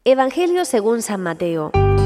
Evangelio según San Mateo.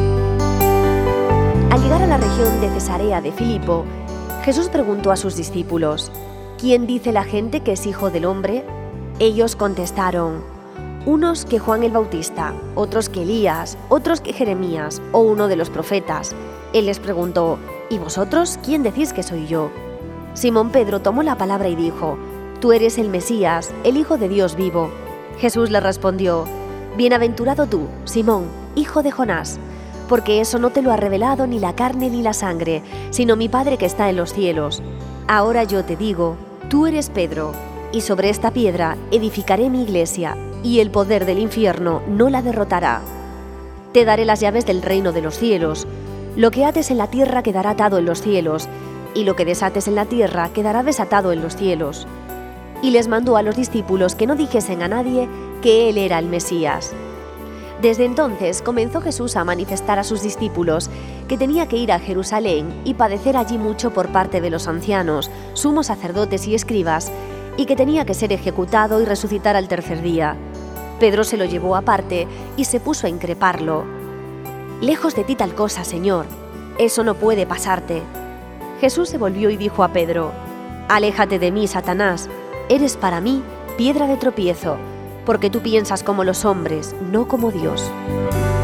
Al llegar a la región de Cesarea de Filipo, Jesús preguntó a sus discípulos: ¿Quién dice la gente que es hijo del hombre? Ellos contestaron: unos que Juan el Bautista, otros que Elías, otros que Jeremías o uno de los profetas. Él les preguntó: ¿Y vosotros quién decís que soy yo? Simón Pedro tomó la palabra y dijo: Tú eres el Mesías, el Hijo de Dios vivo. Jesús le respondió: Bienaventurado tú, Simón, hijo de Jonás, porque eso no te lo ha revelado ni la carne ni la sangre, sino mi Padre que está en los cielos. Ahora yo te digo, tú eres Pedro, y sobre esta piedra edificaré mi iglesia, y el poder del infierno no la derrotará. Te daré las llaves del reino de los cielos. Lo que ates en la tierra quedará atado en los cielos, y lo que desates en la tierra quedará desatado en los cielos. Y les mandó a los discípulos que no dijesen a nadie que él era el Mesías. Desde entonces comenzó Jesús a manifestar a sus discípulos que tenía que ir a Jerusalén y padecer allí mucho por parte de los ancianos, sumos sacerdotes y escribas, y que tenía que ser ejecutado y resucitar al tercer día. Pedro se lo llevó aparte y se puso a increparlo. «Lejos de ti tal cosa, Señor, eso no puede pasarte». Jesús se volvió y dijo a Pedro: «Aléjate de mí, Satanás, eres para mí piedra de tropiezo, porque tú piensas como los hombres, no como Dios».